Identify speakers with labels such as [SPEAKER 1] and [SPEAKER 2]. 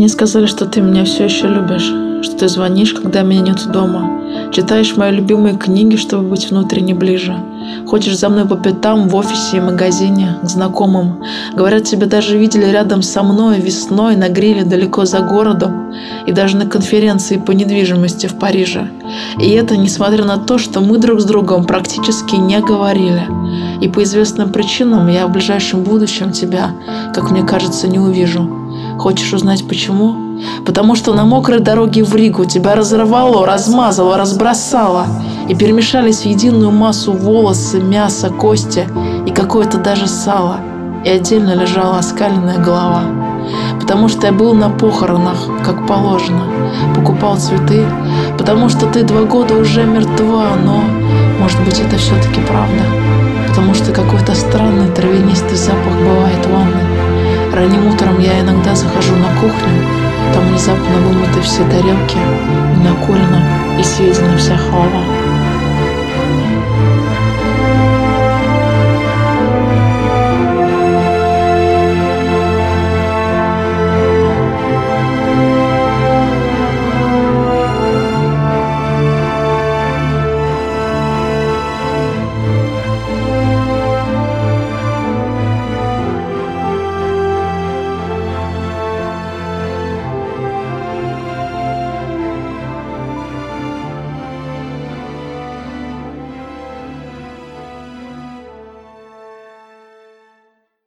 [SPEAKER 1] Мне сказали, что ты меня все еще любишь, что ты звонишь, когда меня нет дома, читаешь мои любимые книги, чтобы быть внутренне ближе, ходишь за мной по пятам в офисе и магазине, к знакомым. Говорят, тебя даже видели рядом со мной весной на гриле далеко за городом и даже на конференции по недвижимости в Париже. И это несмотря на то, что мы друг с другом практически не говорили. И по известным причинам я в ближайшем будущем тебя, как мне кажется, не увижу. Хочешь узнать почему? Потому что на мокрой дороге в Ригу тебя разорвало, размазало, разбросало, и перемешались в единую массу волосы, мясо, кости и какое-то даже сало, и отдельно лежала оскаленная голова. Потому что я был на похоронах, как положено, покупал цветы, потому что ты 2 года уже мертва, но, может быть, это все-таки правда, потому что какой-то странный травянистый запах бывает в ванной. Ранним утром я иногда захожу на кухню, там внезапно вымыты все тарелки, и накурена, и съедена вся халва.